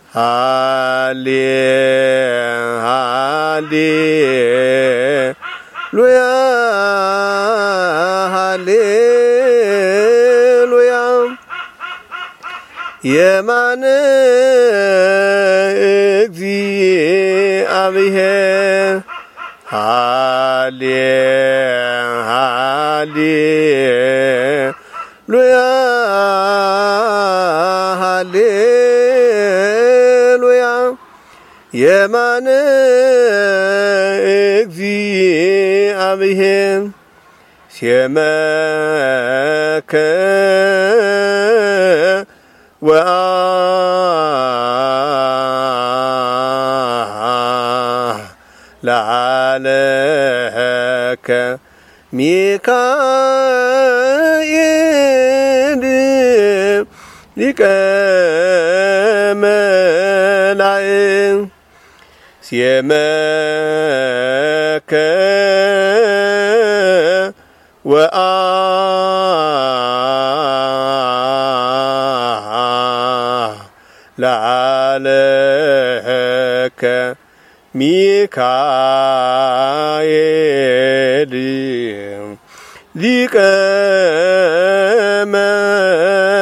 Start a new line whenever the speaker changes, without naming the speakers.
ሃሌሉያ ሃሌሉያ የማነ እግዚአብሔር ሃሌሉያ ሃሌሉያ የማነ እግዚአብሔር ሲመከ ለዓለከ ሚካኤል ሊቀ መላእክት ሲመከ ለዓለከ ሚካኤል ሊቀ